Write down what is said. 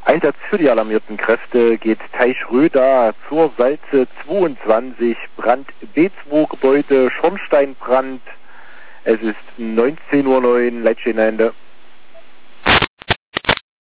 Einsatz für die alarmierten Kräfte geht Teich Röda zur Salze 22, Brand B2-Gebäude, Schornsteinbrand. Es ist 19:09 Uhr, Leitstehende.